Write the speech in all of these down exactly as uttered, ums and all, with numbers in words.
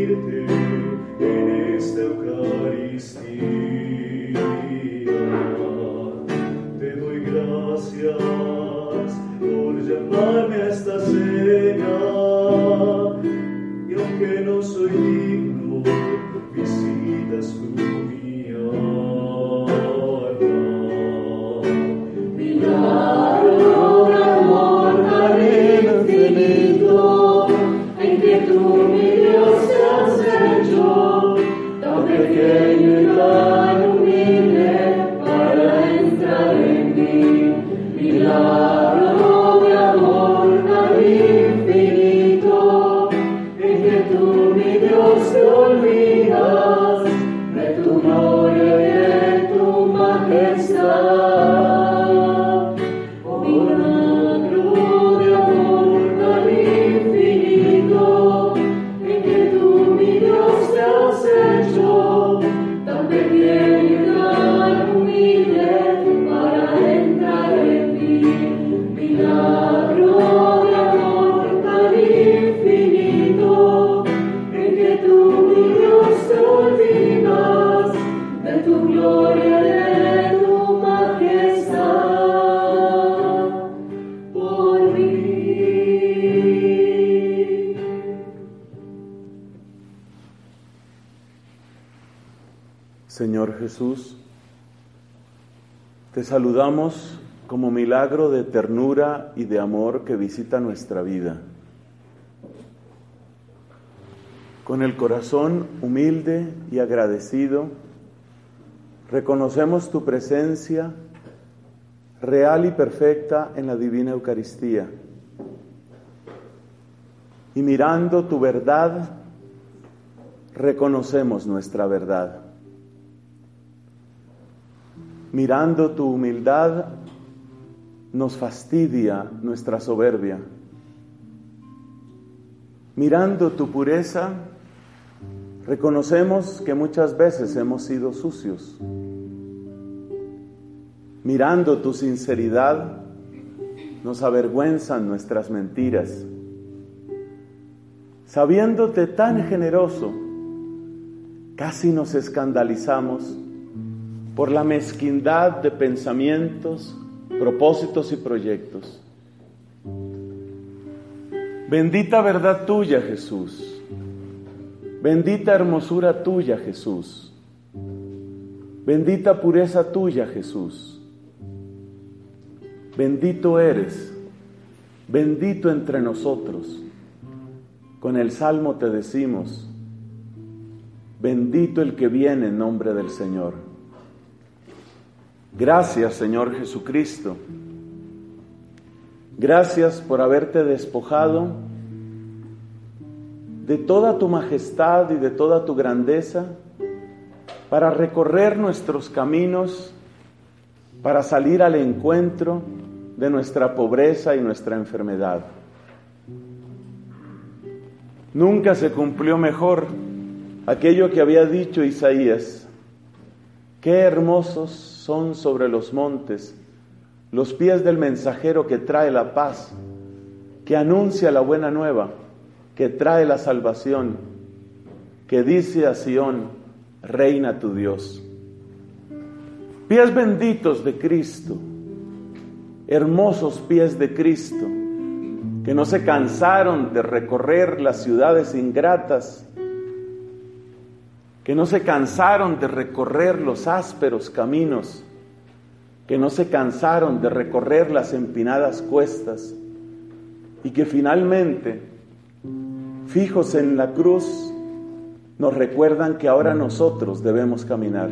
servirte en esta Eucaristía. Te doy gracias por llamarme a esta cena, y aunque no soy digno, visitas tú mi alma. Milagro de amor tan infinito, en que tú, mi Dios, te has hecho tan pequeño y tan humilde para entrar en mí. Milagro de amor tan infinito, en que tú, mi Dios, te olvidas de tu gloria y de tu majestad. Oh, milagro de amor tan infinito, en que tú, mi Dios, te has hecho tan pequeño y tan humilde para entrar en mí. Milagro de amor tan infinito, en que tú, mi Dios, te olvidas de tu gloria y de tu majestad por mí. Señor Jesús, te saludamos como milagro de ternura y de amor que visita nuestra vida. Con el corazón humilde y agradecido, reconocemos tu presencia real y perfecta en la Divina Eucaristía. Y mirando tu verdad, reconocemos nuestra verdad. Mirando tu humildad, nos fastidia nuestra soberbia. Mirando tu pureza, reconocemos que muchas veces hemos sido sucios. Mirando tu sinceridad, nos avergüenzan nuestras mentiras. Sabiéndote tan generoso, casi nos escandalizamos por la mezquindad de pensamientos, propósitos y proyectos. Bendita verdad tuya, Jesús. Bendita hermosura tuya, Jesús. Bendita pureza tuya, Jesús. Bendito eres, bendito entre nosotros. Con el Salmo te decimos, bendito el que viene en nombre del Señor. Gracias, Señor Jesucristo. Gracias por haberte despojado de toda tu majestad y de toda tu grandeza para recorrer nuestros caminos, para salir al encuentro de nuestra pobreza y nuestra enfermedad. Nunca se cumplió mejor aquello que había dicho Isaías: qué hermosos son sobre los montes los pies del mensajero que trae la paz, que anuncia la buena nueva, que trae la salvación, que dice a Sión: reina tu Dios. Pies benditos de Cristo, hermosos pies de Cristo, que no se cansaron de recorrer las ciudades ingratas, que no se cansaron de recorrer los ásperos caminos, que no se cansaron de recorrer las empinadas cuestas, y que finalmente, fijos en la cruz, nos recuerdan que ahora nosotros debemos caminar.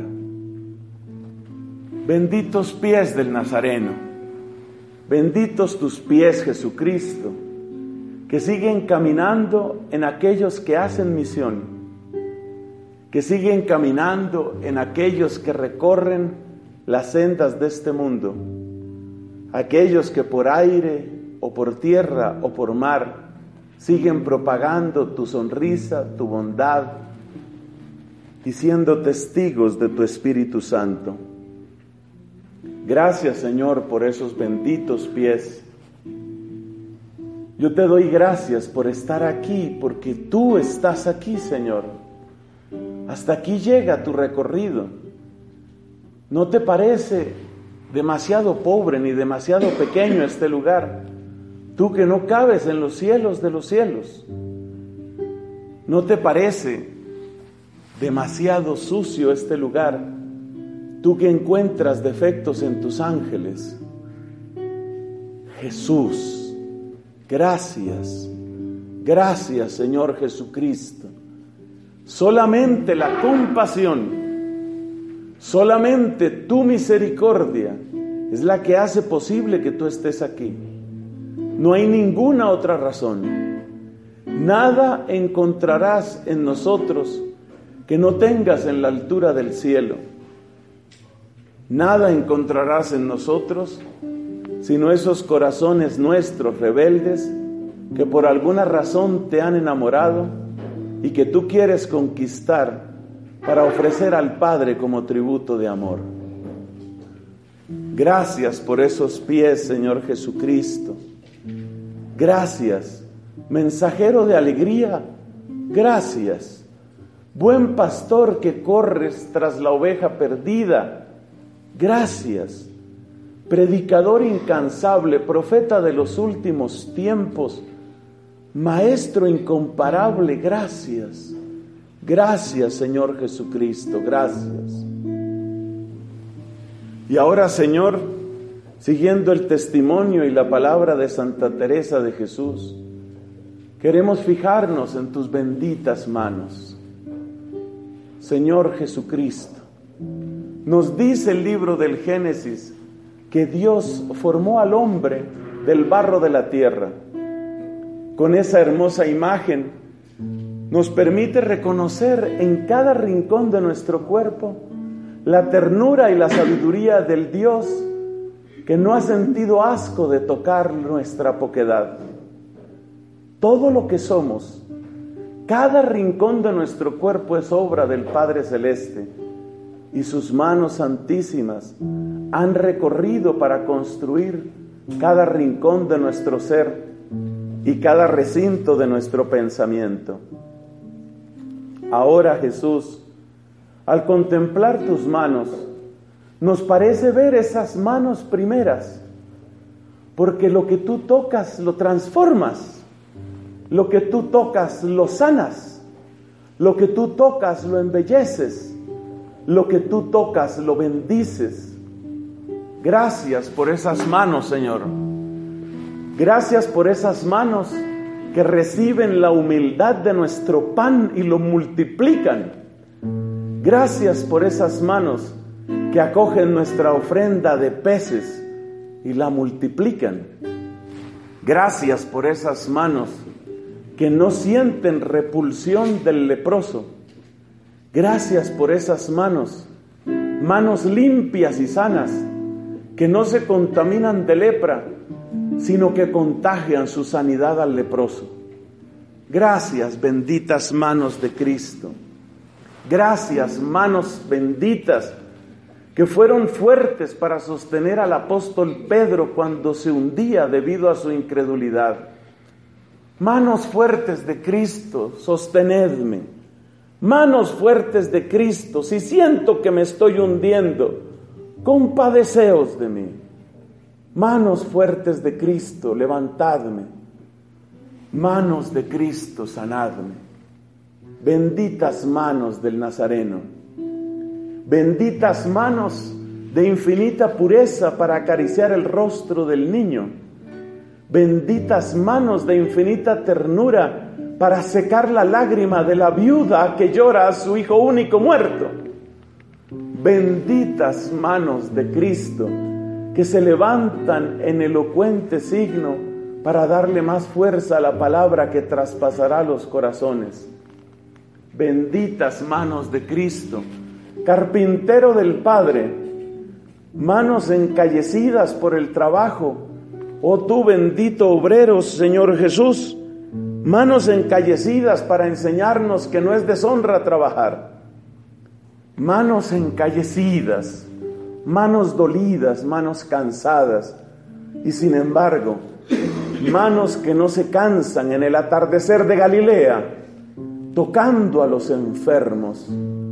Benditos pies del Nazareno, benditos tus pies, Jesucristo, que siguen caminando en aquellos que hacen misión, que siguen caminando en aquellos que recorren las sendas de este mundo, aquellos que por aire o por tierra o por mar siguen propagando tu sonrisa, tu bondad, y siendo testigos de tu Espíritu Santo. Gracias, Señor, por esos benditos pies Yo te doy gracias por estar aquí, porque tú estás aquí, Señor. Hasta aquí llega tu recorrido. ¿No te parece demasiado pobre ni demasiado pequeño este lugar? Tú que no cabes en los cielos de los cielos. ¿No te parece demasiado sucio este lugar? Tú que encuentras defectos en tus ángeles. Jesús, gracias, gracias Señor Jesucristo. Solamente la compasión, solamente tu misericordia es la que hace posible que tú estés aquí. No hay ninguna otra razón. Nada encontrarás en nosotros que no tengas en la altura del cielo. Nada encontrarás en nosotros sino esos corazones nuestros rebeldes que por alguna razón te han enamorado y que tú quieres conquistar para ofrecer al Padre como tributo de amor. Gracias por esos pies, Señor Jesucristo. Gracias, mensajero de alegría. Gracias, buen pastor que corres tras la oveja perdida. Gracias, predicador incansable, profeta de los últimos tiempos, maestro incomparable. Gracias, gracias Señor Jesucristo, gracias. Y ahora, Señor, siguiendo el testimonio y la palabra de Santa Teresa de Jesús, queremos fijarnos en tus benditas manos. Señor Jesucristo, nos dice el libro del Génesis que Dios formó al hombre del barro de la tierra. Con esa hermosa imagen nos permite reconocer en cada rincón de nuestro cuerpo la ternura y la sabiduría del Dios que no ha sentido asco de tocar nuestra poquedad. Todo lo que somos, cada rincón de nuestro cuerpo es obra del Padre Celeste, y sus manos santísimas han recorrido para construir cada rincón de nuestro ser y cada recinto de nuestro pensamiento. Ahora, Jesús, al contemplar tus manos, nos parece ver esas manos primeras, porque lo que tú tocas lo transformas, lo que tú tocas lo sanas, lo que tú tocas lo embelleces, lo que tú tocas lo bendices. Gracias por esas manos, Señor. Gracias por esas manos que reciben la humildad de nuestro pan y lo multiplican. Gracias por esas manos que acogen nuestra ofrenda de peces y la multiplican. Gracias por esas manos que no sienten repulsión del leproso. Gracias por esas manos, manos limpias y sanas, que no se contaminan de lepra, sino que contagian su sanidad al leproso. Gracias, benditas manos de Cristo. Gracias, manos benditas, que fueron fuertes para sostener al apóstol Pedro cuando se hundía debido a su incredulidad. Manos fuertes de Cristo, sostenedme. Manos fuertes de Cristo, si siento que me estoy hundiendo, compadeceos de mí. Manos fuertes de Cristo, levantadme. Manos de Cristo, sanadme. Benditas manos del Nazareno. Benditas manos de infinita pureza para acariciar el rostro del niño. Benditas manos de infinita ternura para secar la lágrima de la viuda que llora a su hijo único muerto. Benditas manos de Cristo que se levantan en elocuente signo para darle más fuerza a la palabra que traspasará los corazones. Benditas manos de Cristo, carpintero del Padre, manos encallecidas por el trabajo. Oh tú bendito obrero, Señor Jesús, manos encallecidas para enseñarnos que no es deshonra trabajar. Manos encallecidas, manos dolidas, manos cansadas, y sin embargo, manos que no se cansan en el atardecer de Galilea, tocando a los enfermos,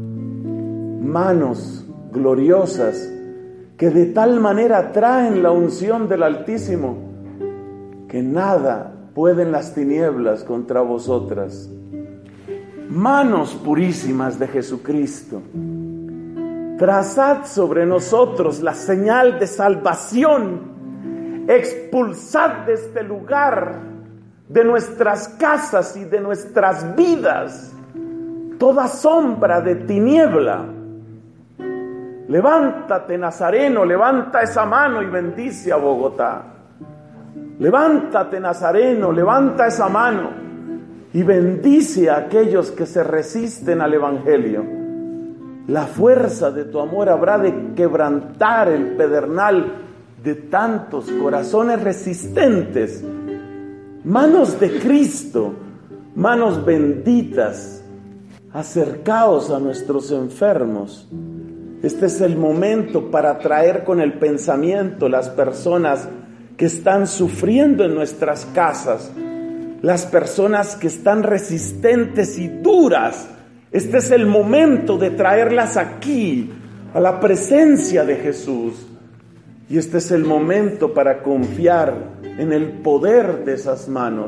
manos gloriosas que de tal manera traen la unción del Altísimo que nada pueden las tinieblas contra vosotras. Manos purísimas de Jesucristo, trazad sobre nosotros la señal de salvación, expulsad de este lugar, de nuestras casas y de nuestras vidas, toda sombra de tiniebla. Levántate, Nazareno, levanta esa mano y bendice a Bogotá. Levántate, Nazareno, levanta esa mano y bendice a aquellos que se resisten al Evangelio. La fuerza de tu amor habrá de quebrantar el pedernal de tantos corazones resistentes. Manos de Cristo, manos benditas, acercaos a nuestros enfermos. Este es el momento para traer con el pensamiento las personas que están sufriendo en nuestras casas, las personas que están resistentes y duras. Este es el momento de traerlas aquí, a la presencia de Jesús. Y este es el momento para confiar en el poder de esas manos.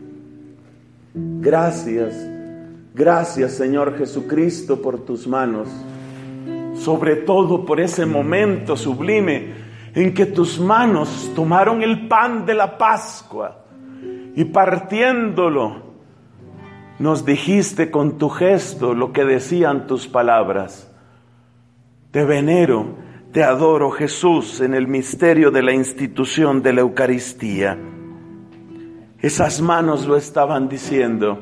Gracias, gracias Señor Jesucristo por tus manos. Sobre todo por ese momento sublime en que tus manos tomaron el pan de la Pascua y partiéndolo, nos dijiste con tu gesto lo que decían tus palabras. Te venero, te adoro, Jesús, en el misterio de la institución de la Eucaristía. Esas manos lo estaban diciendo.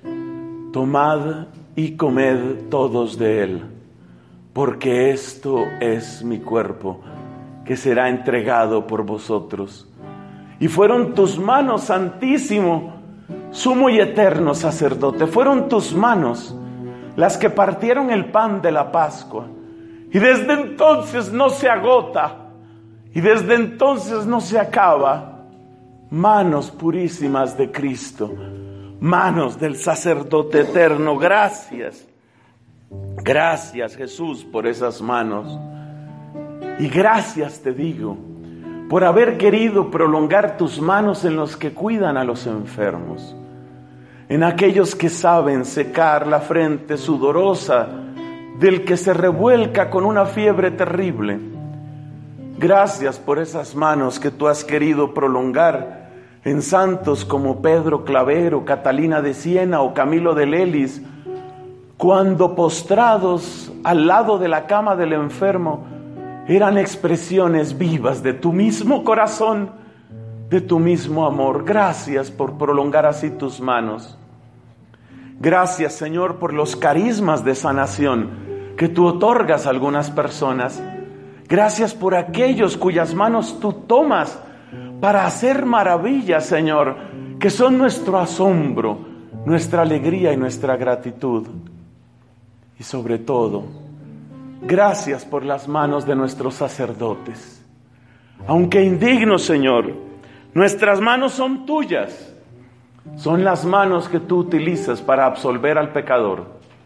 Tomad y comed todos de él, porque esto es mi cuerpo, que será entregado por vosotros. Y fueron tus manos, Santísimo, sumo y eterno sacerdote, fueron tus manos las que partieron el pan de la Pascua. Y desde entonces no se agota, y desde entonces no se acaba. Manos purísimas de Cristo, manos del sacerdote eterno, gracias. Gracias, Jesús, por esas manos. Y gracias te digo por haber querido prolongar tus manos en los que cuidan a los enfermos, en aquellos que saben secar la frente sudorosa del que se revuelca con una fiebre terrible. Gracias por esas manos que tú has querido prolongar en santos como Pedro Clavero, Catalina de Siena o Camilo de Lelis, cuando postrados al lado de la cama del enfermo, eran expresiones vivas de tu mismo corazón, de tu mismo amor. Gracias por prolongar así tus manos. Gracias, Señor, por los carismas de sanación que tú otorgas a algunas personas. Gracias por aquellos cuyas manos tú tomas para hacer maravillas, Señor, que son nuestro asombro, nuestra alegría y nuestra gratitud. Y sobre todo, gracias por las manos de nuestros sacerdotes. Aunque indignos, Señor, nuestras manos son tuyas. Son las manos que tú utilizas para absolver al pecador.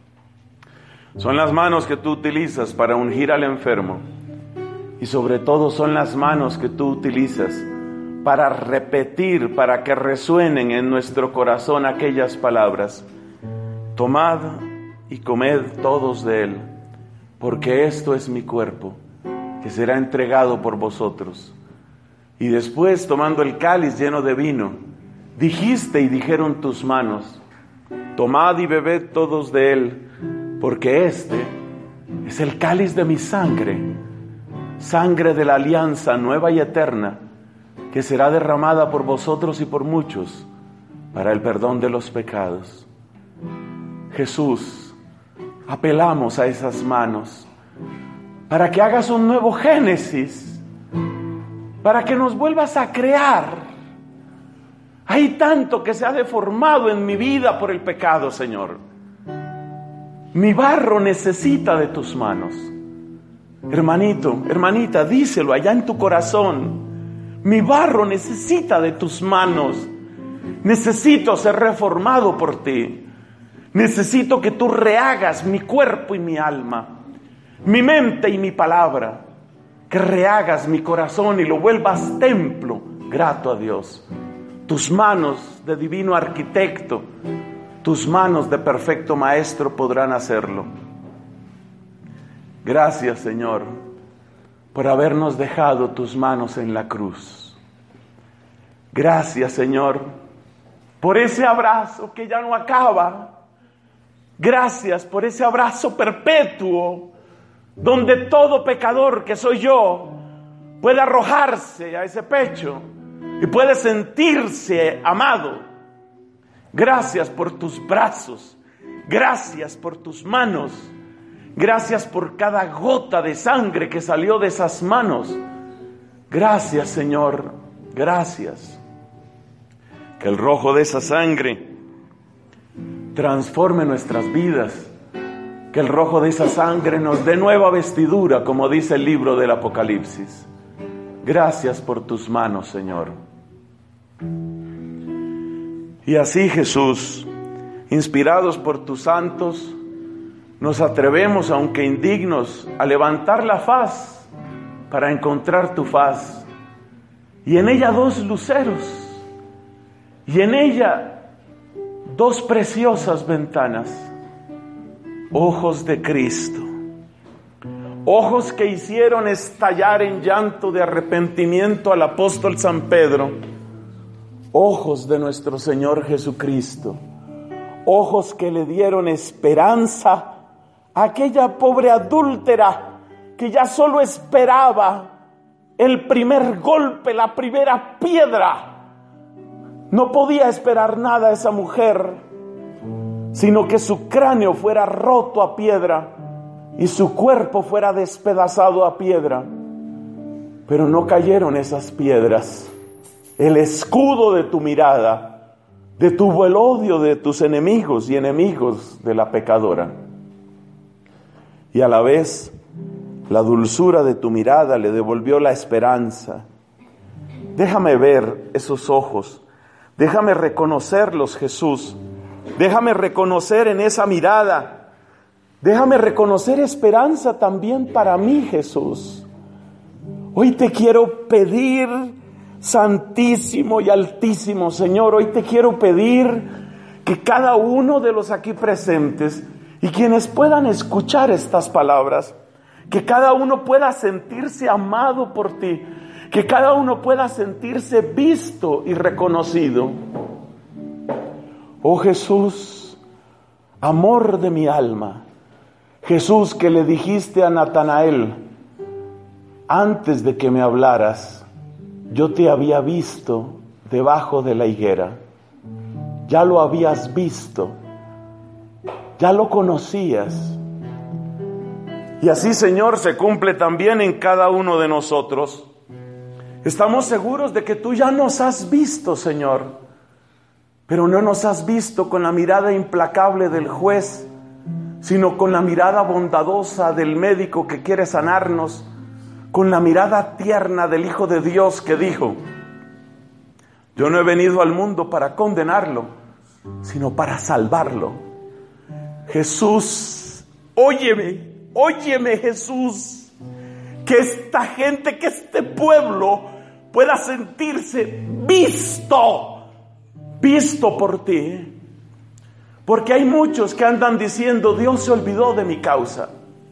Son las manos que tú utilizas para ungir al enfermo. Y sobre todo son las manos que tú utilizas para repetir, para que resuenen en nuestro corazón aquellas palabras. Tomad y comed todos de él, porque esto es mi cuerpo, que será entregado por vosotros. Y después, tomando el cáliz lleno de vino, dijiste y dijeron tus manos, tomad y bebed todos de él, porque este es el cáliz de mi sangre, sangre de la alianza nueva y eterna, que será derramada por vosotros y por muchos, para el perdón de los pecados. Jesús, apelamos a esas manos para que hagas un nuevo génesis, para que nos vuelvas a crear. Hay tanto que se ha deformado en mi vida por el pecado, Señor. Mi barro necesita de tus manos. Hermanito, hermanita, díselo allá en tu corazón. Mi barro necesita de tus manos. Necesito ser reformado por ti. Necesito que tú rehagas mi cuerpo y mi alma, mi mente y mi palabra. Que rehagas mi corazón y lo vuelvas templo grato a Dios. Tus manos de divino arquitecto, tus manos de perfecto maestro podrán hacerlo. Gracias, Señor, por habernos dejado tus manos en la cruz. Gracias, Señor, por ese abrazo que ya no acaba. Gracias por ese abrazo perpetuo, donde todo pecador que soy yo puede arrojarse a ese pecho y puede sentirse amado. Gracias por tus brazos, gracias por tus manos, gracias por cada gota de sangre que salió de esas manos. Gracias, Señor, gracias. Que el rojo de esa sangre transforme nuestras vidas. Que el rojo de esa sangre nos dé nueva vestidura, como dice el libro del Apocalipsis. Gracias por tus manos, Señor. Y así, Jesús, inspirados por tus santos, nos atrevemos, aunque indignos, a levantar la faz para encontrar tu faz. Y en ella dos luceros. Y en ella dos preciosas ventanas. Ojos de Cristo. Ojos que hicieron estallar en llanto de arrepentimiento al apóstol San Pedro. Ojos de nuestro Señor Jesucristo. Ojos que le dieron esperanza a aquella pobre adúltera que ya solo esperaba el primer golpe, la primera piedra. No podía esperar nada esa mujer, sino que su cráneo fuera roto a piedra y su cuerpo fuera despedazado a piedra. Pero no cayeron esas piedras. El escudo de tu mirada detuvo el odio de tus enemigos y enemigos de la pecadora. Y a la vez, la dulzura de tu mirada le devolvió la esperanza. Déjame ver esos ojos. Déjame reconocerlos, Jesús. Déjame reconocer en esa mirada. Déjame reconocer esperanza también para mí, Jesús. Hoy te quiero pedir, Santísimo y Altísimo Señor, hoy te quiero pedir que cada uno de los aquí presentes y quienes puedan escuchar estas palabras, que cada uno pueda sentirse amado por ti, que cada uno pueda sentirse visto y reconocido. Oh Jesús, amor de mi alma, Jesús que le dijiste a Natanael, antes de que me hablaras, yo te había visto debajo de la higuera. Ya lo habías visto, ya lo conocías. Y así, Señor, se cumple también en cada uno de nosotros. Estamos seguros de que tú ya nos has visto, Señor, pero no nos has visto con la mirada implacable del juez, sino con la mirada bondadosa del médico que quiere sanarnos, con la mirada tierna del Hijo de Dios que dijo, yo no he venido al mundo para condenarlo, sino para salvarlo. Jesús, óyeme, óyeme Jesús, que esta gente, que este pueblo pueda sentirse visto, visto por ti. Porque hay muchos que andan diciendo, Dios se olvidó de mi causa.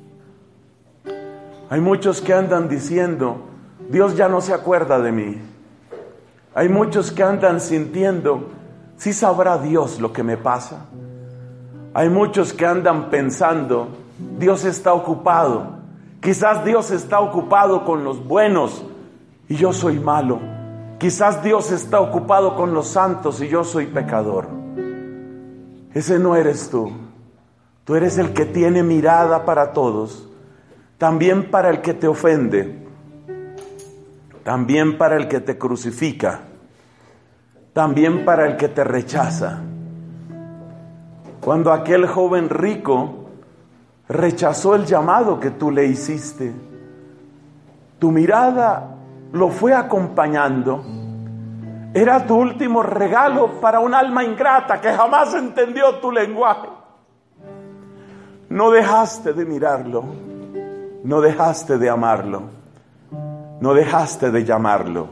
Hay muchos que andan diciendo, Dios ya no se acuerda de mí. Hay muchos que andan sintiendo, ¿sí sabrá Dios lo que me pasa? Hay muchos que andan pensando, Dios está ocupado. Quizás Dios está ocupado con los buenos y yo soy malo. Quizás Dios está ocupado con los santos y yo soy pecador. Ese no eres tú. Tú eres el que tiene mirada para todos. También para el que te ofende, también para el que te crucifica, también para el que te rechaza. Cuando aquel joven rico rechazó el llamado que tú le hiciste, tu mirada lo fue acompañando. Era tu último regalo para un alma ingrata que jamás entendió tu lenguaje. No dejaste de mirarlo, no dejaste de amarlo, no dejaste de llamarlo.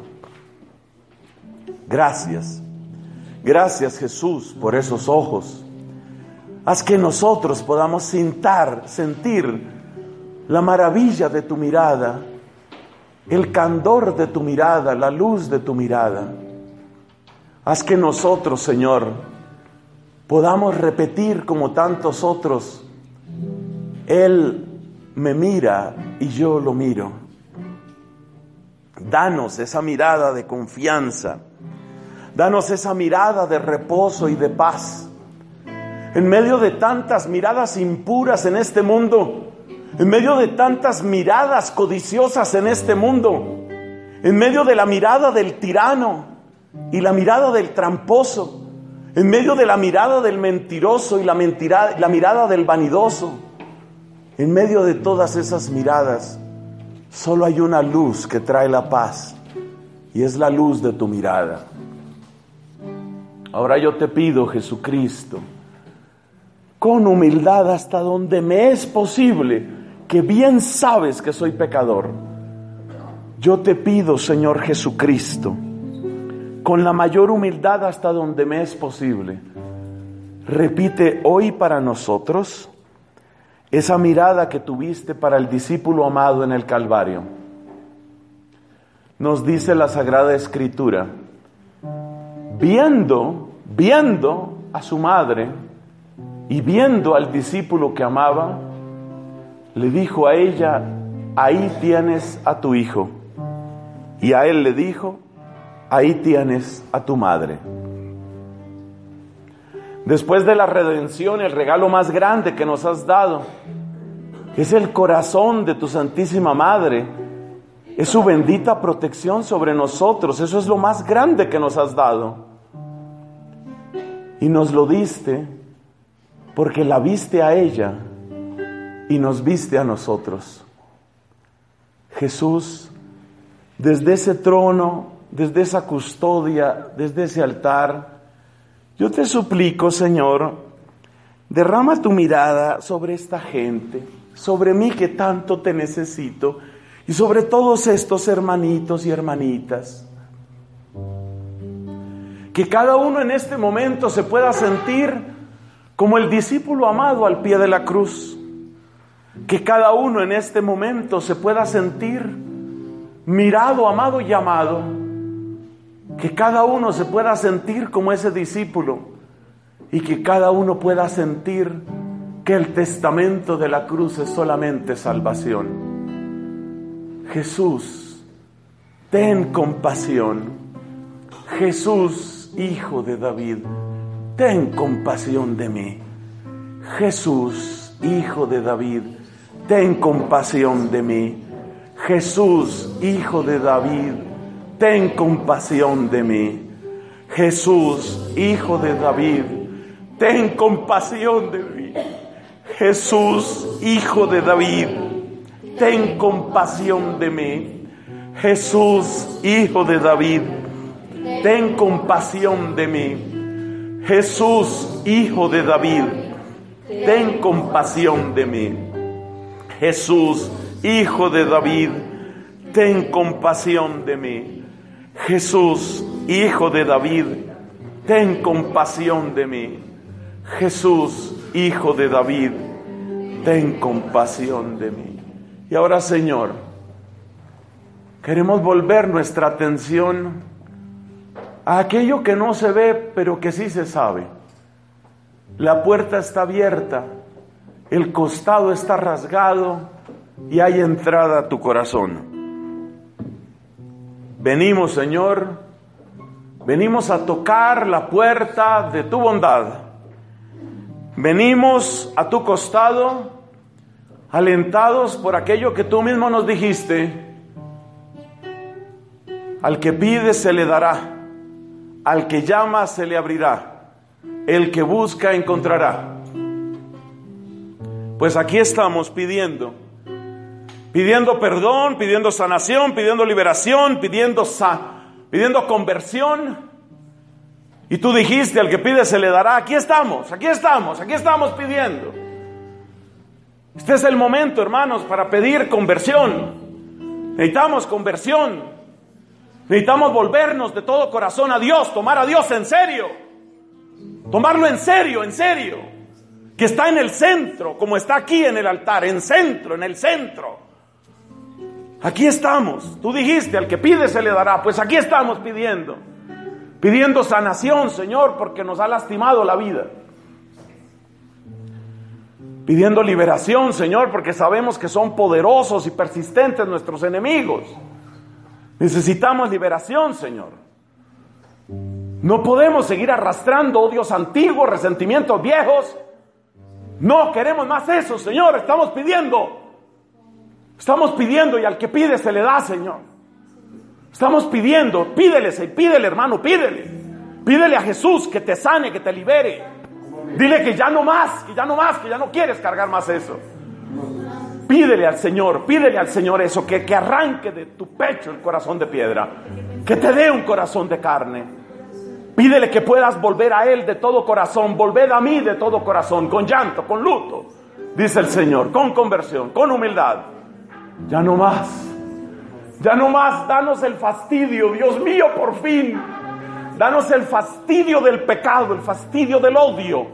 Gracias, gracias Jesús por esos ojos. Haz que nosotros podamos sentar, sentir la maravilla de tu mirada, el candor de tu mirada, la luz de tu mirada. Haz que nosotros, Señor, podamos repetir como tantos otros: Él me mira y yo lo miro. Danos esa mirada de confianza, danos esa mirada de reposo y de paz. En medio de tantas miradas impuras en este mundo, en medio de tantas miradas codiciosas en este mundo, en medio de la mirada del tirano y la mirada del tramposo, en medio de la mirada del mentiroso y la, mentira, la mirada del vanidoso, en medio de todas esas miradas, solo hay una luz que trae la paz, y es la luz de tu mirada. Ahora yo te pido, Jesucristo, con humildad hasta donde me es posible, que bien sabes que soy pecador, yo te pido, Señor Jesucristo, con la mayor humildad hasta donde me es posible, repite hoy para nosotros esa mirada que tuviste para el discípulo amado en el Calvario. Nos dice la Sagrada Escritura, viendo, viendo a su madre y viendo al discípulo que amaba, le dijo a ella: ahí tienes a tu hijo. Y a él le dijo: ahí tienes a tu madre. Después de la redención, el regalo más grande que nos has dado es el corazón de tu Santísima Madre, es su bendita protección sobre nosotros. Eso es lo más grande que nos has dado. Y nos lo diste porque la viste a ella y nos viste a nosotros. Jesús, desde ese trono, desde esa custodia, desde ese altar, yo te suplico, Señor, derrama tu mirada sobre esta gente, sobre mí que tanto te necesito, y sobre todos estos hermanitos y hermanitas. Que cada uno en este momento se pueda sentir como el discípulo amado al pie de la cruz. Que cada uno en este momento se pueda sentir mirado, amado y amado. Que cada uno se pueda sentir como ese discípulo y que cada uno pueda sentir que el testamento de la cruz es solamente salvación. Jesús, ten compasión. Jesús, Hijo de David, ten compasión de mí. Jesús, Hijo de David, ten compasión de mí. Jesús, Hijo de David, ten compasión de mí. Jesús, Hijo de David, ten compasión de mí. Jesús, Hijo de David, ten compasión de mí. Jesús, Hijo de David, ten compasión de mí. Jesús, Hijo de David, ten compasión de mí. Jesús, Hijo de David, ten compasión de mí. Jesús, Hijo de David, ten compasión de mí. Jesús, Hijo de David, ten compasión de mí. Y ahora, Señor, queremos volver nuestra atención a aquello que no se ve, pero que sí se sabe. La puerta está abierta, el costado está rasgado y hay entrada a tu corazón. Venimos, Señor, venimos a tocar la puerta de tu bondad. Venimos a tu costado, alentados por aquello que tú mismo nos dijiste. Al que pide se le dará, al que llama se le abrirá, el que busca encontrará. Pues aquí estamos pidiendo pidiendo perdón, pidiendo sanación, pidiendo liberación, pidiendo, sa- pidiendo conversión. Y tú dijiste, al que pide se le dará. Aquí estamos, aquí estamos, aquí estamos pidiendo. Este es el momento, hermanos, para pedir conversión. Necesitamos conversión. Necesitamos volvernos de todo corazón a Dios, tomar a Dios en serio. Tomarlo en serio, en serio. Que está en el centro, como está aquí en el altar, en centro, en el centro. Aquí estamos. Tú dijiste, al que pide se le dará. Pues aquí estamos pidiendo. Pidiendo sanación, Señor, porque nos ha lastimado la vida. Pidiendo liberación, Señor, porque sabemos que son poderosos y persistentes nuestros enemigos. Necesitamos liberación, Señor. No podemos seguir arrastrando odios antiguos, resentimientos viejos. No queremos más eso, Señor. Estamos pidiendo. Estamos pidiendo y al que pide se le da, Señor. Estamos pidiendo. Pídele, pídele, hermano, pídele. Pídele a Jesús que te sane, que te libere. Dile que ya no más, que ya no más, que ya no quieres cargar más eso. Pídele al Señor, pídele al Señor eso, que, que arranque de tu pecho el corazón de piedra, que te dé un corazón de carne. Pídele que puedas volver a Él de todo corazón, volved a mí de todo corazón, con llanto, con luto, dice el Señor, con conversión, con humildad. Ya no más, ya no más, danos el fastidio, Dios mío, por fin. Danos el fastidio del pecado, el fastidio del odio.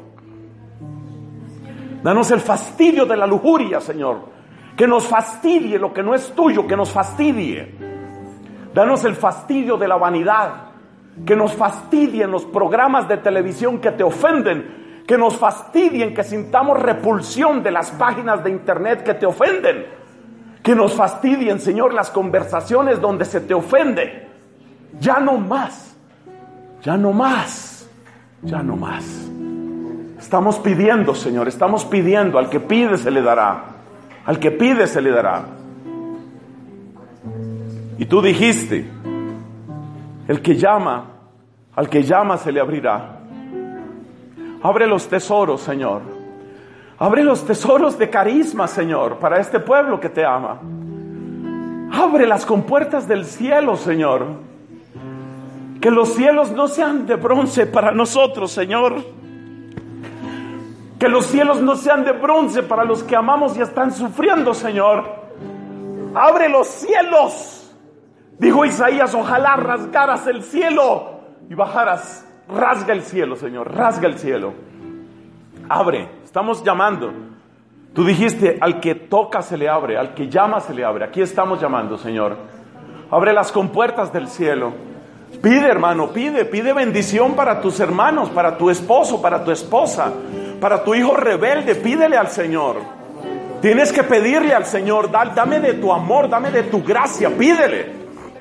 Danos el fastidio de la lujuria, Señor. Que nos fastidie lo que no es tuyo, que nos fastidie. Danos el fastidio de la vanidad. Que nos fastidien los programas de televisión que te ofenden. Que nos fastidien, que sintamos repulsión de las páginas de internet que te ofenden. Que nos fastidien, Señor, las conversaciones donde se te ofende. Ya no más. Ya no más, ya no más. Estamos pidiendo, Señor, estamos pidiendo. Al que pide se le dará. Al que pide se le dará. Y tú dijiste, el que llama, al que llama se le abrirá. Abre los tesoros, Señor. Abre los tesoros de carisma, Señor, para este pueblo que te ama. Abre las compuertas del cielo, Señor. Que los cielos no sean de bronce para nosotros, Señor. Que los cielos no sean de bronce para los que amamos y están sufriendo, Señor. Abre los cielos. Dijo Isaías, ojalá rasgaras el cielo y bajaras. Rasga el cielo, Señor, rasga el cielo. Abre, estamos llamando. Tú dijiste, al que toca se le abre, al que llama se le abre. Aquí estamos llamando, Señor. Abre las compuertas del cielo. Pide, hermano, pide, pide bendición para tus hermanos, para tu esposo, para tu esposa, para tu hijo rebelde. Pídele al Señor. Tienes que pedirle al Señor, dame de tu amor, dame de tu gracia, pídele.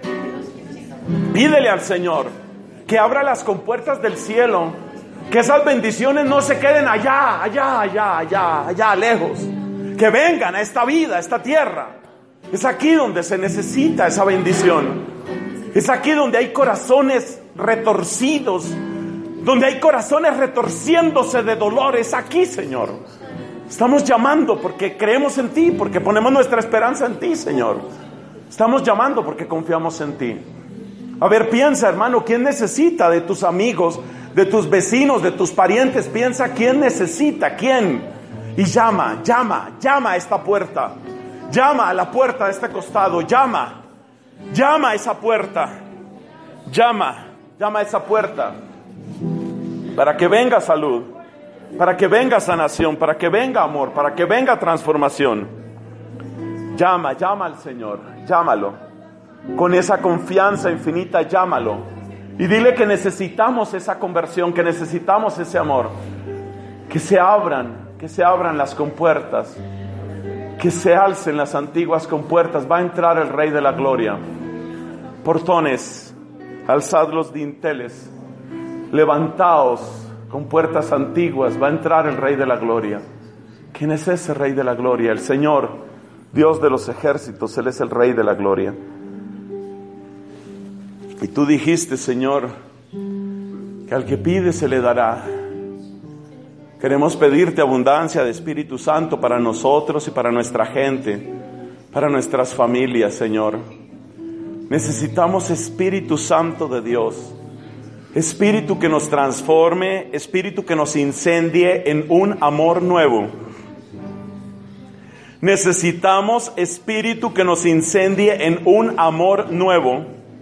Pídele al Señor que abra las compuertas del cielo, que esas bendiciones no se queden allá, allá, allá, allá, allá, lejos. Que vengan a esta vida, a esta tierra. Es aquí donde se necesita esa bendición. Es aquí donde hay corazones retorcidos, donde hay corazones retorciéndose de dolor. Es aquí, Señor. Estamos llamando porque creemos en ti, porque ponemos nuestra esperanza en ti, Señor. Estamos llamando porque confiamos en ti. A ver, piensa, hermano, ¿quién necesita de tus amigos, de tus vecinos, de tus parientes? Piensa, ¿quién necesita? ¿Quién? Y llama, llama, llama a esta puerta. Llama a la puerta de este costado, llama. Llama a esa puerta. Llama, llama a esa puerta. Para que venga salud, para que venga sanación, para que venga amor, para que venga transformación. Llama, llama al Señor, llámalo. Con esa confianza infinita, llámalo. Y dile que necesitamos esa conversión, que necesitamos ese amor. Que se abran, que se abran las compuertas. Que se alcen las antiguas compuertas. Va a entrar el Rey de la Gloria. Portones, alzad los dinteles. Levantaos con puertas antiguas. Va a entrar el Rey de la Gloria. ¿Quién es ese Rey de la Gloria? El Señor, Dios de los ejércitos. Él es el Rey de la Gloria. Y tú dijiste, Señor, que al que pide se le dará. Queremos pedirte abundancia de Espíritu Santo para nosotros y para nuestra gente. para nuestras familias, Señor. Necesitamos Espíritu Santo de Dios. Espíritu que nos transforme, Espíritu que nos incendie en un amor nuevo. Necesitamos Espíritu que nos incendie en un amor nuevo.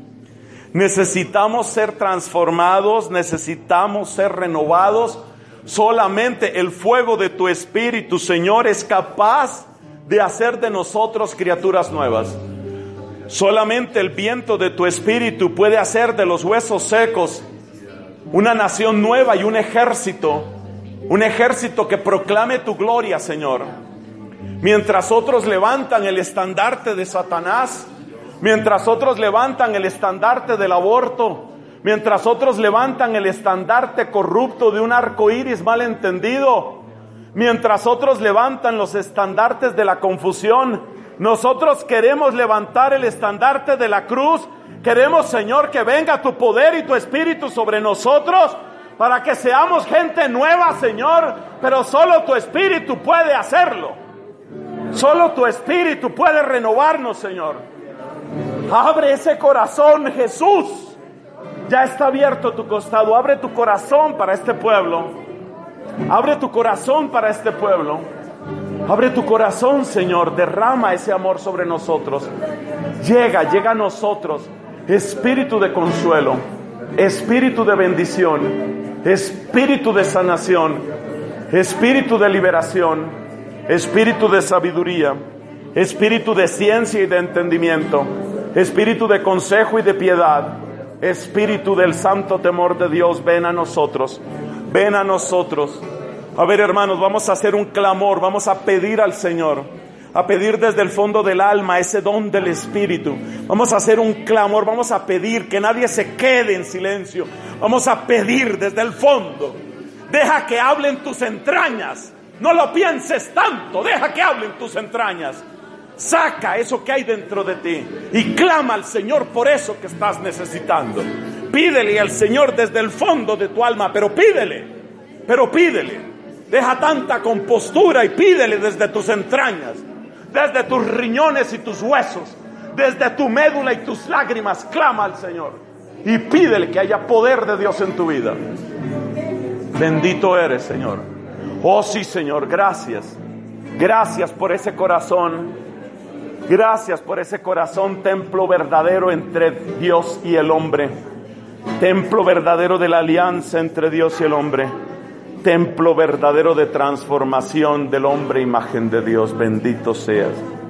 Necesitamos ser transformados, necesitamos ser renovados. Solamente el fuego de tu Espíritu, Señor, es capaz de hacer de nosotros criaturas nuevas. Solamente el viento de tu Espíritu puede hacer de los huesos secos una nación nueva y un ejército, un ejército que proclame tu gloria, Señor. Mientras otros levantan el estandarte de Satanás, mientras otros levantan el estandarte del aborto, mientras otros levantan el estandarte corrupto de un arco iris mal entendido, mientras otros levantan los estandartes de la confusión, nosotros queremos levantar el estandarte de la cruz. Queremos, Señor, que venga tu poder y tu Espíritu sobre nosotros para que seamos gente nueva, Señor, pero solo tu Espíritu puede hacerlo. Solo tu Espíritu puede renovarnos, Señor. Abre ese corazón, Jesús. Ya está abierto tu costado. Abre tu corazón para este pueblo. Abre tu corazón para este pueblo. Abre tu corazón, Señor. Derrama ese amor sobre nosotros. Llega, llega a nosotros. Espíritu de consuelo, Espíritu de bendición, Espíritu de sanación, Espíritu de liberación, Espíritu de sabiduría, Espíritu de ciencia y de entendimiento, Espíritu de consejo y de piedad, Espíritu del santo temor de Dios. Ven a nosotros, ven a nosotros. A ver, hermanos, vamos a hacer un clamor, vamos a pedir al Señor, a pedir desde el fondo del alma ese don del Espíritu. Vamos a hacer un clamor, vamos a pedir que nadie se quede en silencio. Vamos a pedir desde el fondo. Deja que hablen tus entrañas. No lo pienses tanto, deja que hablen tus entrañas. Saca eso que hay dentro de ti y clama al Señor por eso que estás necesitando. Pídele al Señor desde el fondo de tu alma, pero pídele, pero pídele. Deja tanta compostura y pídele desde tus entrañas, desde tus riñones y tus huesos, desde tu médula y tus lágrimas. Clama al Señor y pídele que haya poder de Dios en tu vida. Bendito eres, Señor. Oh sí, Señor, gracias. Gracias por ese corazón. Gracias por ese corazón, templo verdadero entre Dios y el hombre. Templo verdadero de la alianza entre Dios y el hombre. Templo verdadero de transformación del hombre, imagen de Dios. Bendito seas.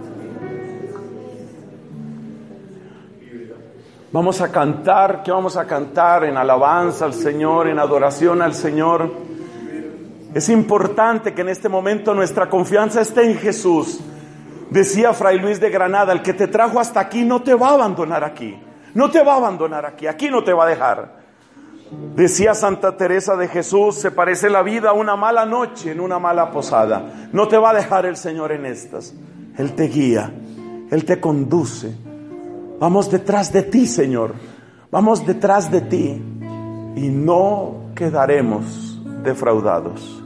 Vamos a cantar. ¿Qué vamos a cantar? En alabanza al Señor, en adoración al Señor. Es importante que en este momento nuestra confianza esté en Jesús. Decía Fray Luis de Granada: el que te trajo hasta aquí no te va a abandonar aquí. No te va a abandonar aquí. Aquí no te va a dejar. Decía Santa Teresa de Jesús: se parece la vida a una mala noche en una mala posada. No te va a dejar el Señor en estas. Él te guía, Él te conduce. Vamos detrás de ti, Señor. Vamos detrás de ti y no quedaremos defraudados.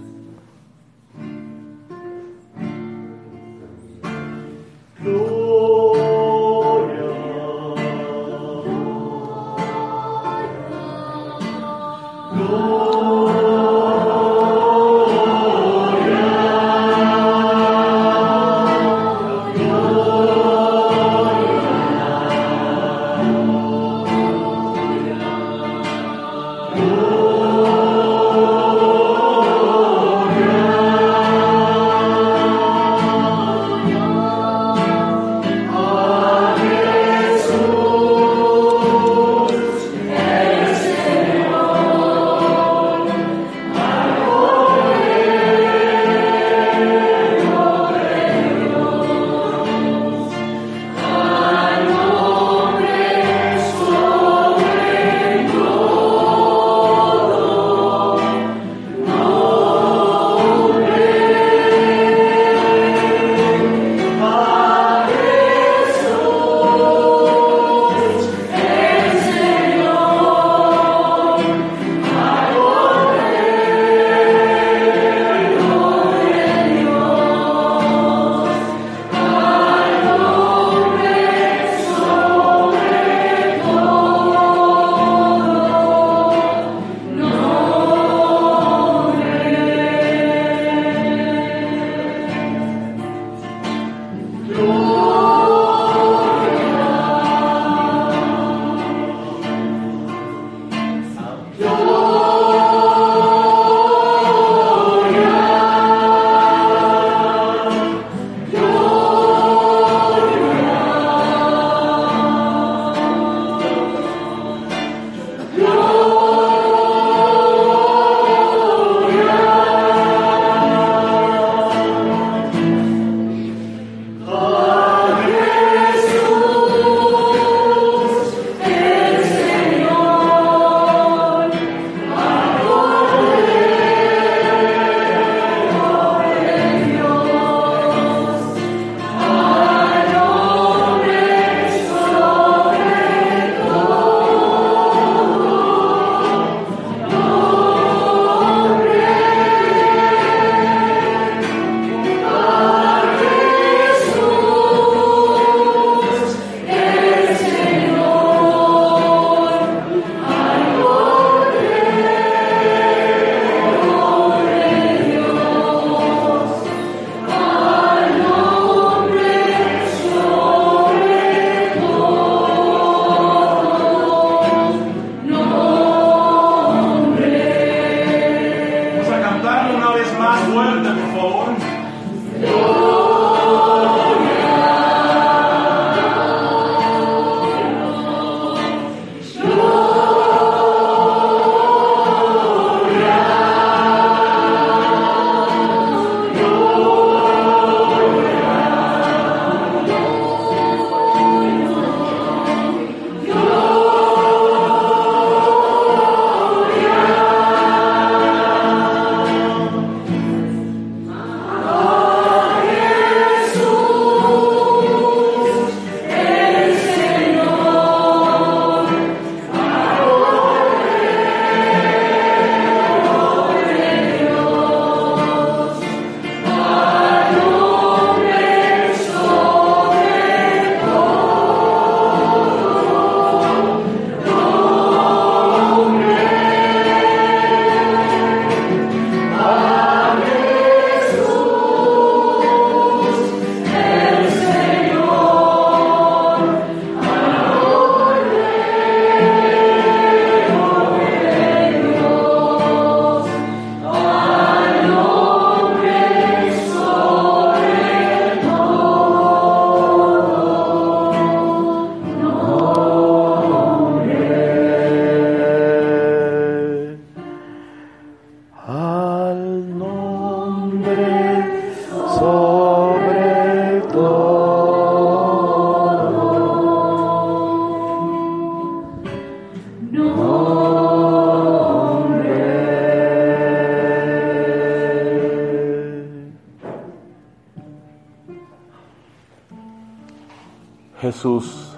Jesús,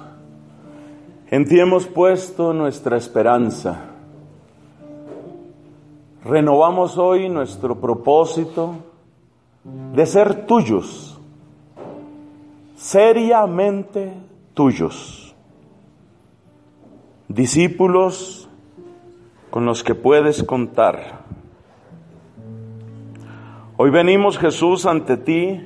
en ti hemos puesto nuestra esperanza. Renovamos hoy nuestro propósito de ser tuyos, seriamente tuyos, discípulos con los que puedes contar. Hoy venimos, Jesús, ante ti,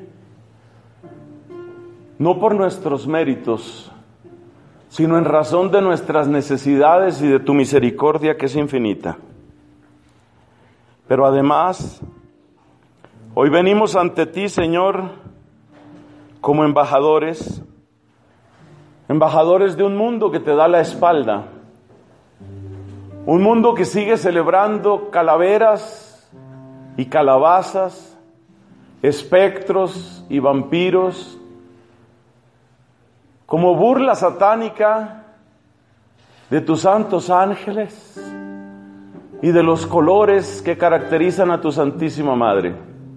no por nuestros méritos, sino en razón de nuestras necesidades y de tu misericordia que es infinita. Pero además, hoy venimos ante ti, Señor, como embajadores, embajadores de un mundo que te da la espalda, un mundo que sigue celebrando calaveras y calabazas, espectros y vampiros, como burla satánica de tus santos ángeles y de los colores que caracterizan a tu Santísima Madre.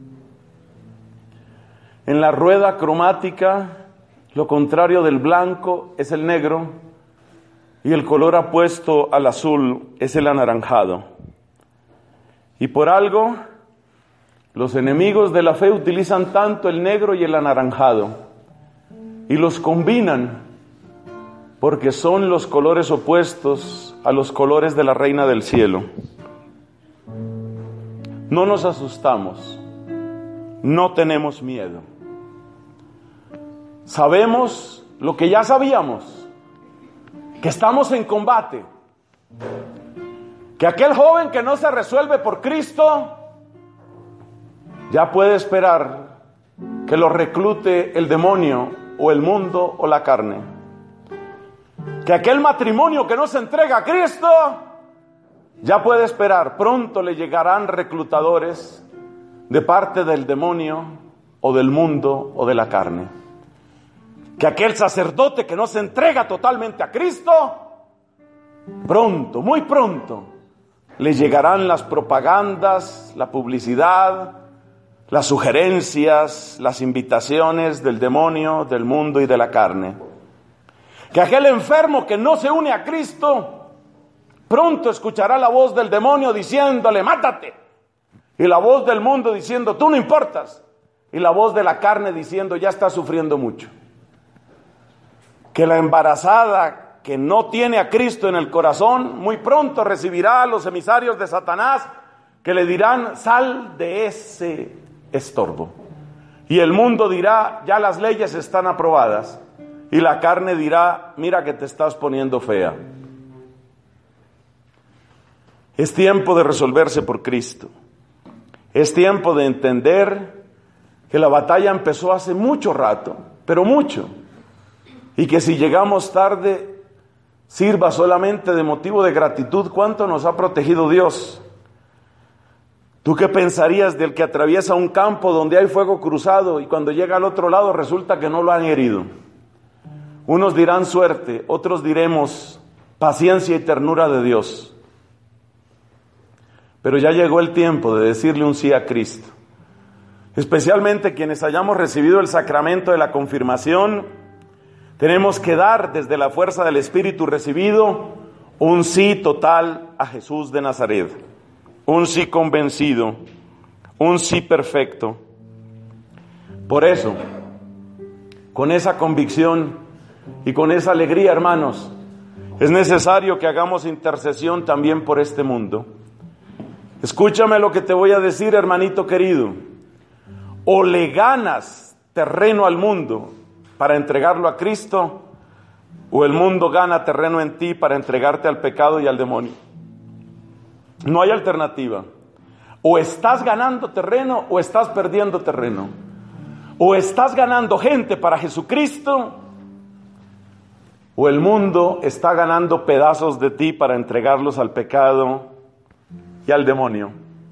En la rueda cromática, lo contrario del blanco es el negro y el color apuesto al azul es el anaranjado. Y por algo, los enemigos de la fe utilizan tanto el negro y el anaranjado y los combinan porque son los colores opuestos a los colores de la Reina del Cielo. No nos asustamos, no tenemos miedo. sabemos lo que ya sabíamos, que estamos en combate, que aquel joven que no se resuelve por Cristo ya puede esperar que lo reclute el demonio o el mundo o la carne, que aquel matrimonio que no se entrega a Cristo ya puede esperar, pronto le llegarán reclutadores de parte del demonio o del mundo o de la carne, que aquel sacerdote que no se entrega totalmente a Cristo, pronto, muy pronto, le llegarán las propagandas, la publicidad, las sugerencias, las invitaciones del demonio, del mundo y de la carne. Que aquel enfermo que no se une a Cristo, pronto escuchará la voz del demonio diciéndole, mátate. Y la voz del mundo diciendo, tú no importas. Y la voz de la carne diciendo, ya estás sufriendo mucho. Que la embarazada que no tiene a Cristo en el corazón, muy pronto recibirá a los emisarios de Satanás que le dirán, sal de ese estorbo. Y el mundo dirá, ya las leyes están aprobadas. Y la carne dirá, mira que te estás poniendo fea. Es tiempo de resolverse por Cristo. Es tiempo de entender que la batalla empezó hace mucho rato, pero mucho. Y que si llegamos tarde, sirva solamente de motivo de gratitud cuánto nos ha protegido Dios. ¿Tú qué pensarías del que atraviesa un campo donde hay fuego cruzado y cuando llega al otro lado resulta que no lo han herido? Unos dirán suerte, otros diremos paciencia y ternura de Dios. Pero ya llegó el tiempo de decirle un sí a Cristo. Especialmente quienes hayamos recibido el sacramento de la confirmación, tenemos que dar desde la fuerza del Espíritu recibido un sí total a Jesús de Nazaret. Un sí convencido, un sí perfecto. Por eso, con esa convicción y con esa alegría, hermanos, es necesario que hagamos intercesión también por este mundo. Escúchame lo que te voy a decir, hermanito querido. O le ganas terreno al mundo para entregarlo a Cristo, o el mundo gana terreno en ti para entregarte al pecado y al demonio. No hay alternativa. O estás ganando terreno o estás perdiendo terreno. O estás ganando gente para Jesucristo, o el mundo está ganando pedazos de ti para entregarlos al pecado y al demonio.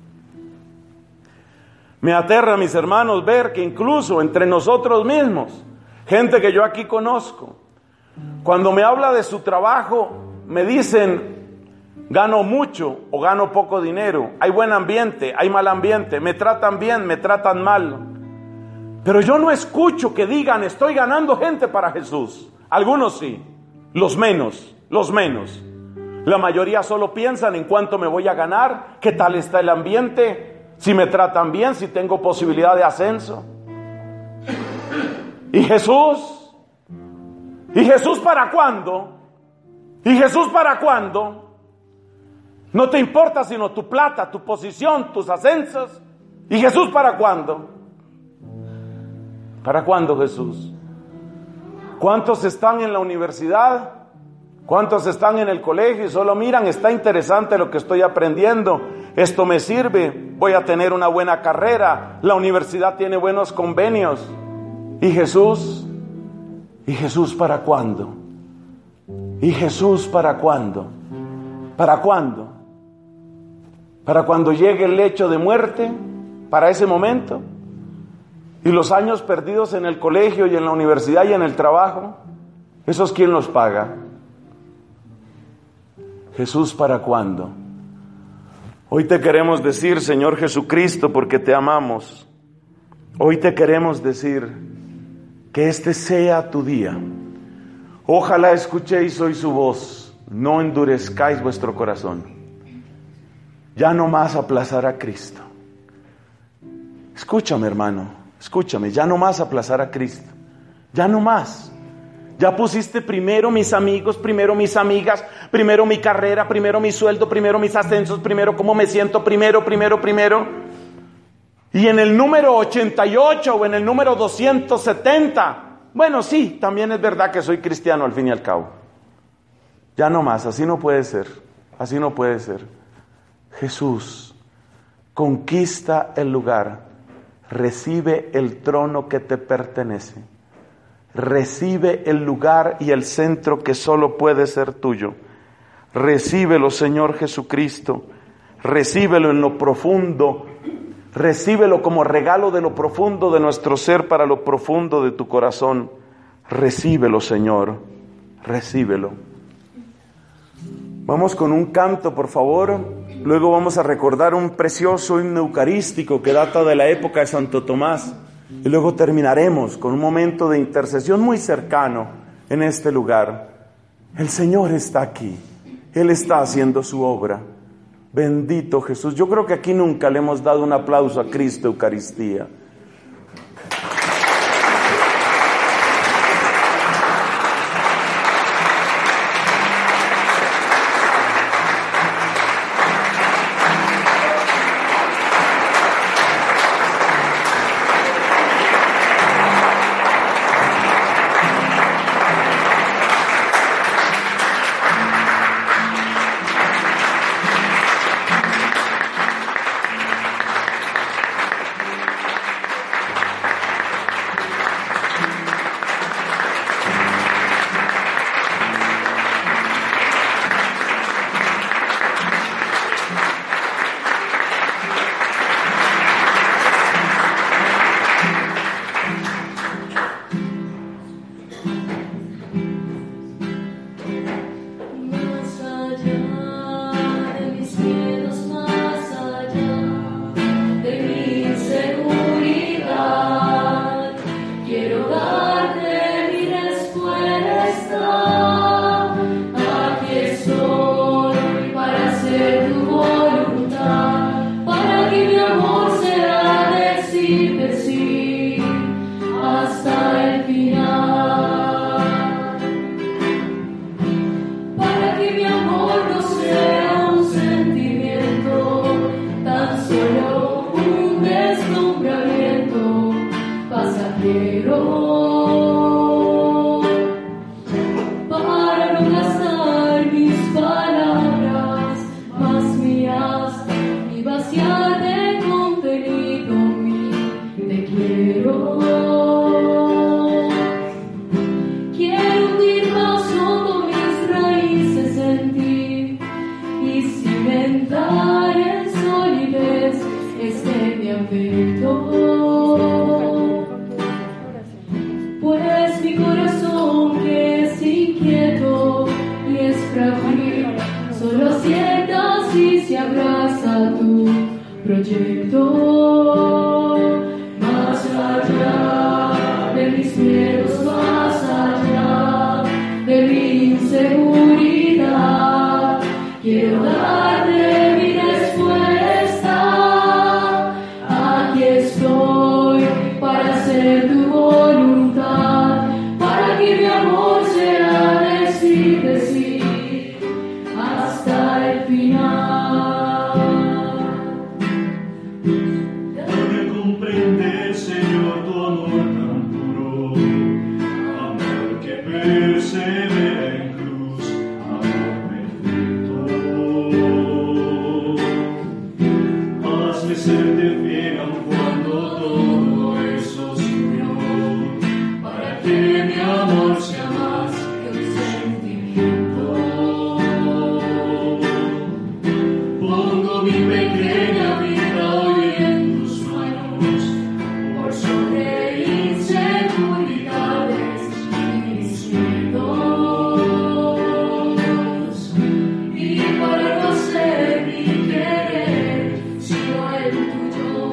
Me aterra, mis hermanos, ver que incluso entre nosotros mismos, gente que yo aquí conozco, cuando me habla de su trabajo, me dicen, gano mucho o gano poco dinero, hay buen ambiente, hay mal ambiente, me tratan bien, me tratan mal. Pero yo no escucho que digan, estoy ganando gente para Jesús. Algunos sí, los menos, los menos. La mayoría solo piensan en cuánto me voy a ganar, qué tal está el ambiente, si me tratan bien, si tengo posibilidad de ascenso. ¿Y Jesús? ¿Y Jesús para cuándo? ¿Y Jesús para cuándo? No te importa sino tu plata, tu posición, tus ascensos. ¿Y Jesús para cuándo? ¿Para cuándo Jesús? ¿Cuántos están en la universidad? ¿Cuántos están en el colegio y solo miran, está interesante lo que estoy aprendiendo, esto me sirve, voy a tener una buena carrera, la universidad tiene buenos convenios? ¿Y Jesús? ¿Y Jesús para cuándo? ¿Y Jesús para cuándo? ¿Para cuándo? ¿Para cuando llegue el lecho de muerte? ¿Para ese momento? ¿Y los años perdidos en el colegio y en la universidad y en el trabajo? ¿Esos quién los paga? Jesús para cuándo. Hoy te queremos decir, Señor Jesucristo, porque te amamos. Hoy te queremos decir que este sea tu día. Ojalá escuchéis hoy su voz, no endurezcáis vuestro corazón. Ya no más aplazar a Cristo. Escúchame, hermano, escúchame, ya no más aplazar a Cristo. Ya no más. Ya pusiste primero mis amigos, primero mis amigas, primero mi carrera, primero mi sueldo, primero mis ascensos, primero cómo me siento, primero, primero, primero. Y en el número ochenta y ocho o en el número doscientos setenta Bueno, sí, también es verdad que soy cristiano al fin y al cabo. Ya no más, así no puede ser, así no puede ser. Jesús conquista el lugar, recibe el trono que te pertenece, recibe el lugar y el centro que solo puede ser tuyo. Recíbelo, Señor Jesucristo, recíbelo en lo profundo, recíbelo como regalo de lo profundo de nuestro ser para lo profundo de tu corazón. Recíbelo, Señor, recíbelo. Vamos con un canto, por favor. Luego vamos a recordar un precioso himno eucarístico que data de la época de Santo Tomás. Y luego terminaremos con un momento de intercesión muy cercano en este lugar. El Señor está aquí. Él está haciendo su obra. Bendito Jesús. Yo creo que aquí nunca le hemos dado un aplauso a Cristo Eucaristía.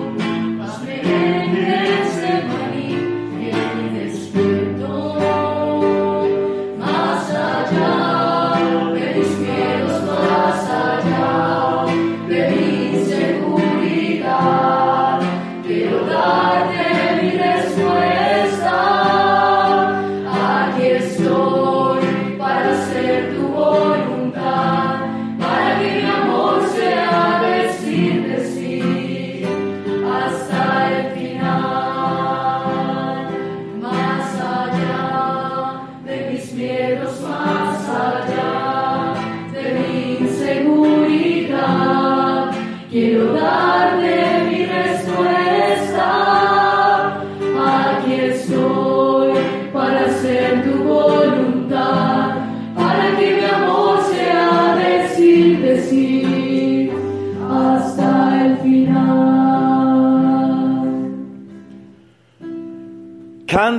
Hazme en ese maní, en el despertar.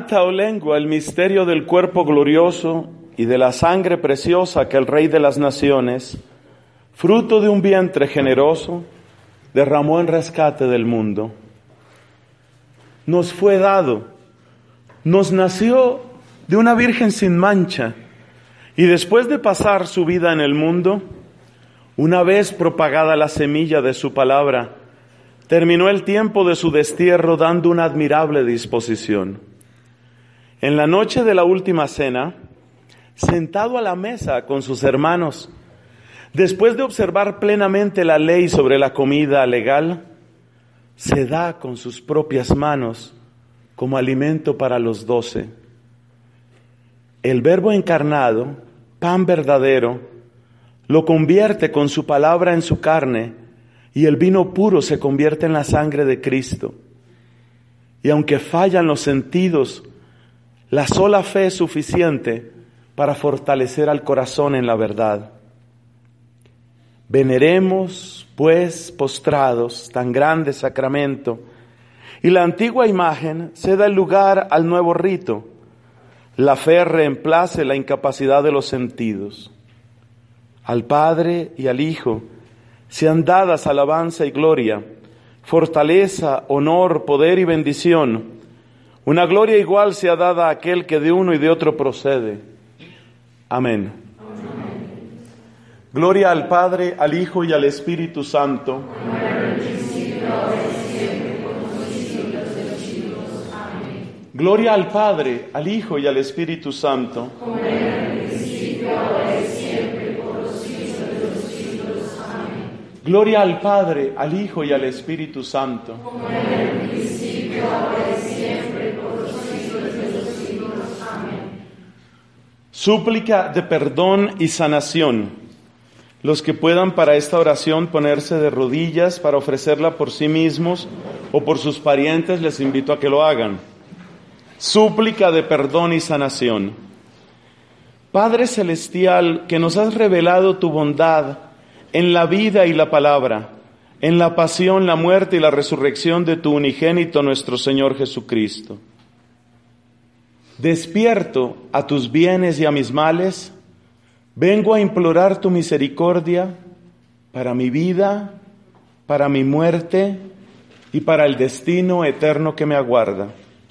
Canta, oh lengua, el misterio del cuerpo glorioso y de la sangre preciosa que el Rey de las Naciones, fruto de un vientre generoso, derramó en rescate del mundo. Nos fue dado, nos nació de una virgen sin mancha, y después de pasar su vida en el mundo, una vez propagada la semilla de su palabra, terminó el tiempo de su destierro dando una admirable disposición. En la noche de la última cena, sentado a la mesa con sus hermanos, después de observar plenamente la ley sobre la comida legal, se da con sus propias manos como alimento para los doce. El Verbo encarnado, pan verdadero, lo convierte con su palabra en su carne, y el vino puro se convierte en la sangre de Cristo. Y aunque fallan los sentidos, la sola fe es suficiente para fortalecer al corazón en la verdad. Veneremos, pues, postrados, tan grande sacramento, y la antigua imagen ceda el lugar al nuevo rito. La fe reemplace la incapacidad de los sentidos. Al Padre y al Hijo sean dadas alabanza y gloria, fortaleza, honor, poder y bendición. Una gloria igual sea dada a aquel que de uno y de otro procede. Amén. Amén. Gloria al Padre, al Hijo y al Espíritu Santo. Gloria al Padre, al Hijo y al Espíritu Santo. Como era en el principio, ahora y siempre, por los siglos de los siglos. Amén. Gloria al Padre, al Hijo y al Espíritu Santo. Como era en el principio, ahora y siempre, por los siglos de los siglos. Amén. Súplica de perdón y sanación. Los que puedan para esta oración ponerse de rodillas para ofrecerla por sí mismos o por sus parientes, les invito a que lo hagan. Súplica de perdón y sanación. Padre Celestial, que nos has revelado tu bondad en la vida y la palabra, en la pasión, la muerte y la resurrección de tu unigénito nuestro Señor Jesucristo. Despierto a tus bienes y a mis males, vengo a implorar tu misericordia para mi vida, para mi muerte y para el destino eterno que me aguarda.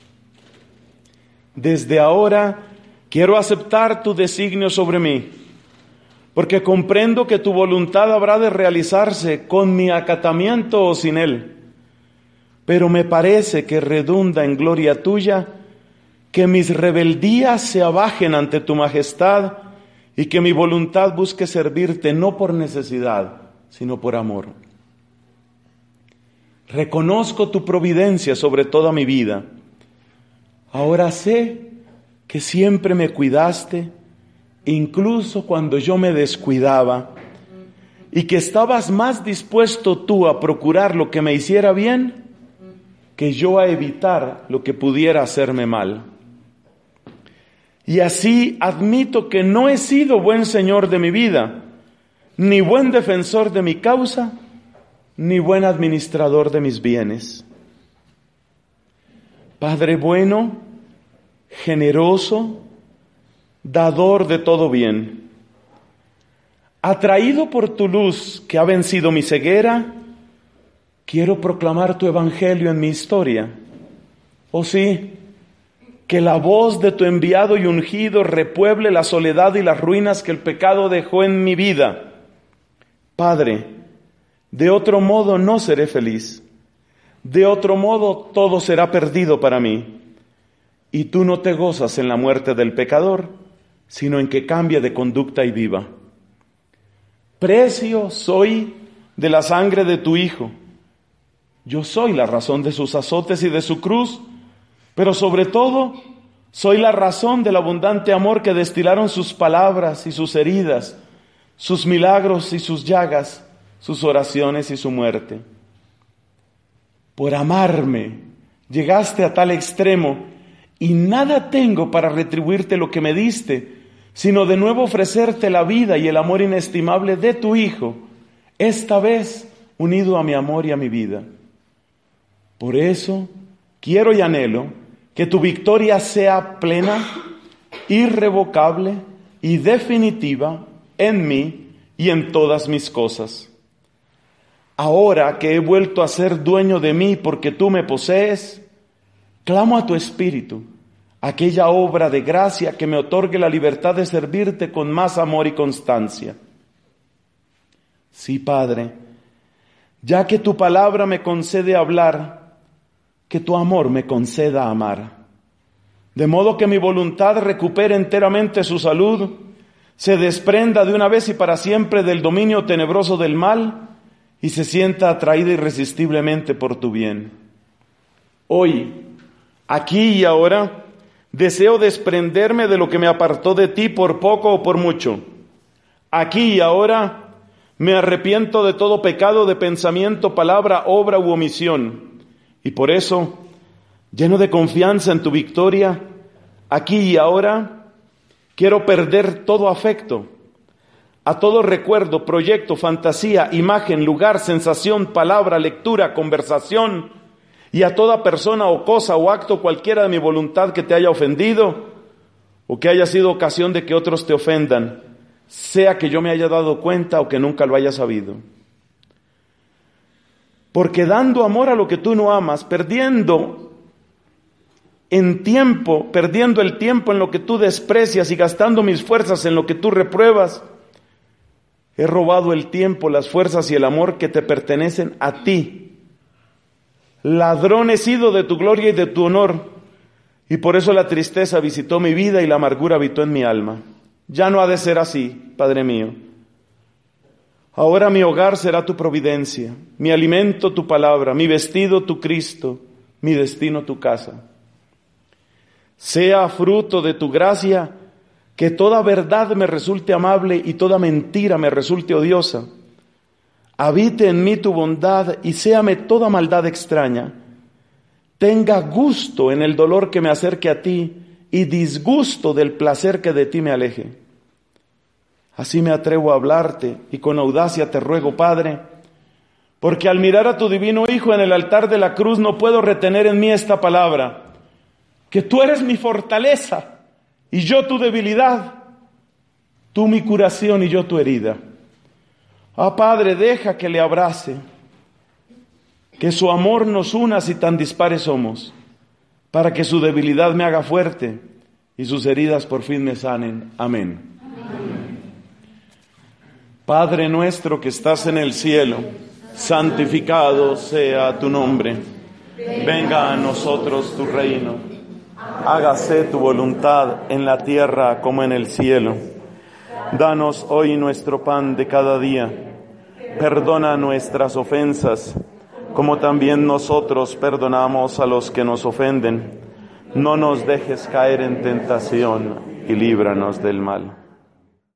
Desde ahora quiero aceptar tu designio sobre mí, porque comprendo que tu voluntad habrá de realizarse con mi acatamiento o sin él. Pero me parece que redunda en gloria tuya que mis rebeldías se abajen ante tu majestad y que mi voluntad busque servirte no por necesidad, sino por amor. Reconozco tu providencia sobre toda mi vida. Ahora sé que siempre me cuidaste, incluso cuando yo me descuidaba, y que estabas más dispuesto tú a procurar lo que me hiciera bien que yo a evitar lo que pudiera hacerme mal. Y así admito que no he sido buen señor de mi vida, ni buen defensor de mi causa, ni buen administrador de mis bienes. Padre bueno, generoso, dador de todo bien, atraído por tu luz que ha vencido mi ceguera, quiero proclamar tu evangelio en mi historia. Oh sí, que la voz de tu enviado y ungido repueble la soledad y las ruinas que el pecado dejó en mi vida. Padre, de otro modo no seré feliz. De otro modo todo será perdido para mí. Y tú no te gozas en la muerte del pecador, sino en que cambie de conducta y viva. Precio soy de la sangre de tu Hijo. Yo soy la razón de sus azotes y de su cruz, pero sobre todo soy la razón del abundante amor que destilaron sus palabras y sus heridas, sus milagros y sus llagas, sus oraciones y su muerte. Por amarme llegaste a tal extremo y nada tengo para retribuirte lo que me diste, sino de nuevo ofrecerte la vida y el amor inestimable de tu Hijo, esta vez unido a mi amor y a mi vida. Por eso quiero y anhelo que tu victoria sea plena, irrevocable y definitiva en mí y en todas mis cosas. Ahora que he vuelto a ser dueño de mí porque tú me posees, clamo a tu Espíritu, aquella obra de gracia que me otorgue la libertad de servirte con más amor y constancia. Sí, Padre, ya que tu palabra me concede hablar, que tu amor me conceda amar. De modo que mi voluntad recupere enteramente su salud, se desprenda de una vez y para siempre del dominio tenebroso del mal y se sienta atraída irresistiblemente por tu bien. Hoy, aquí y ahora, deseo desprenderme de lo que me apartó de ti por poco o por mucho. Aquí y ahora, me arrepiento de todo pecado de pensamiento, palabra, obra u omisión. Y por eso, lleno de confianza en tu victoria, aquí y ahora, quiero perder todo afecto a todo recuerdo, proyecto, fantasía, imagen, lugar, sensación, palabra, lectura, conversación, y a toda persona o cosa o acto cualquiera de mi voluntad que te haya ofendido o que haya sido ocasión de que otros te ofendan, sea que yo me haya dado cuenta o que nunca lo haya sabido. Porque dando amor a lo que tú no amas, perdiendo en tiempo, perdiendo el tiempo en lo que tú desprecias y gastando mis fuerzas en lo que tú repruebas, he robado el tiempo, las fuerzas y el amor que te pertenecen a ti. Ladrón he sido de tu gloria y de tu honor, y por eso la tristeza visitó mi vida y la amargura habitó en mi alma. Ya no ha de ser así, Padre mío. Ahora mi hogar será tu providencia, mi alimento tu palabra, mi vestido tu Cristo, mi destino tu casa. Sea fruto de tu gracia que toda verdad me resulte amable y toda mentira me resulte odiosa. Habite en mí tu bondad y séame toda maldad extraña. Tenga gusto en el dolor que me acerque a ti y disgusto del placer que de ti me aleje. Así me atrevo a hablarte y con audacia te ruego, Padre, porque al mirar a tu divino Hijo en el altar de la cruz no puedo retener en mí esta palabra, que tú eres mi fortaleza y yo tu debilidad, tú mi curación y yo tu herida. Ah, Padre, deja que le abrace, que su amor nos una si tan dispares somos, para que su debilidad me haga fuerte y sus heridas por fin me sanen. Amén. Amén. Padre nuestro que estás en el cielo, santificado sea tu nombre. Venga a nosotros tu reino. Hágase tu voluntad en la tierra como en el cielo. Danos hoy nuestro pan de cada día. Perdona nuestras ofensas, como también nosotros perdonamos a los que nos ofenden. No nos dejes caer en tentación y líbranos del mal.